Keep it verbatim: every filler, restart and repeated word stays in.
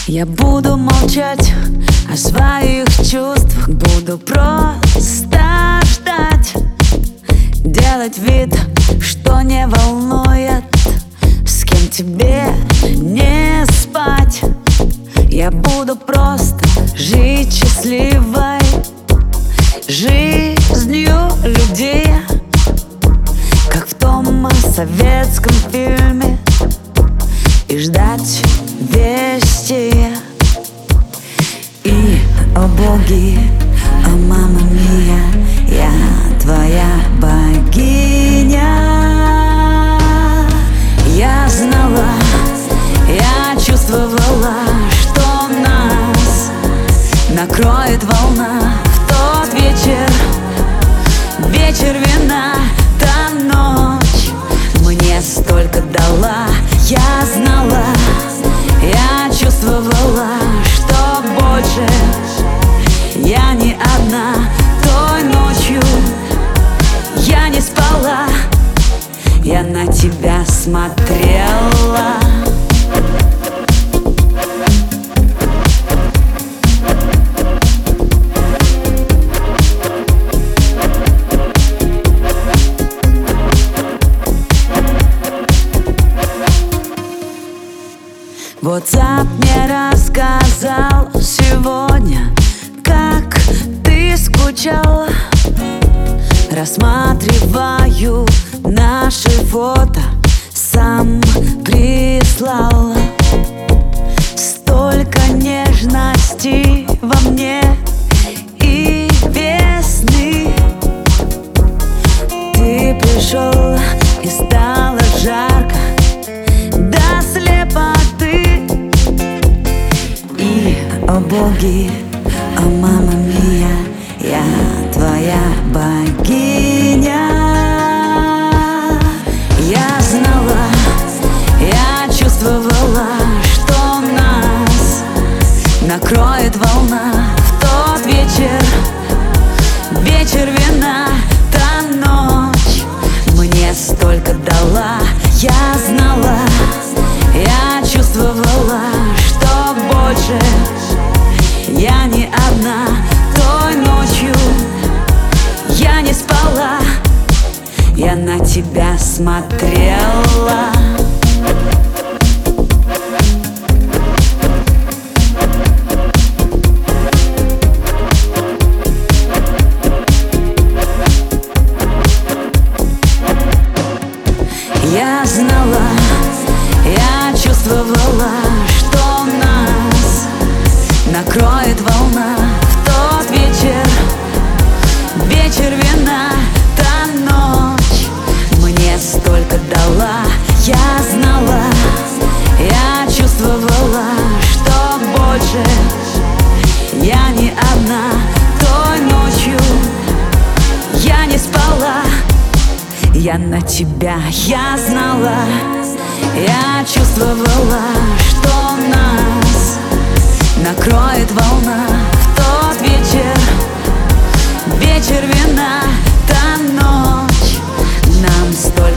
Я буду молчать о своих чувствах, буду просто ждать, делать вид, что не волнует, с кем тебе не спать. Я буду просто жить счастливой жизнью людей, как в том советском фильме, и ждать вести. И, о боги, о мама мия, я твоя богиня. Я знала, я чувствовала, что нас накроет волна в тот вечер, вечер вина. Та ночь мне столько дала. Я знала, я чувствовала, что больше я не одна. Той ночью я не спала, я на тебя смотрела. WhatsApp мне рассказал сегодня, как ты скучала. Рассматриваю наши фото, сам прислал. Столько нежности во мне и весны. Ты пришел и стало жарко до слепоты. И, о боги, о мама мия, я твоя богиня. Я знала, я чувствовала, что нас накроет волна в тот вечер, вечер вина. Та ночь мне столько дала. Я знала, я чувствовала, что больше я не одна. Той ночью я не спала, я на тебя смотрела. Я знала, я чувствовала, что нас накроет волна в тот вечер, вечер вина. Та ночь мне столько дала. Я знала, я чувствовала, что больше я не одна. Той ночью я не спала, я на тебя. Я знала, я чувствовала, что нас накроет волна в тот вечер, вечер вина. Та ночь нам столько